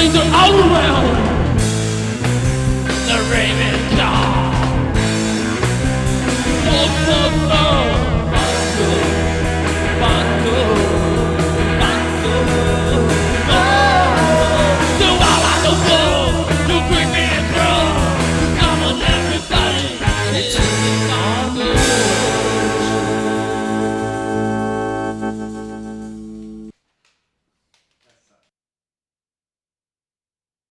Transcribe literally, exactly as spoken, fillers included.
Zombies are all around. The Raven Call. Wolf of Love.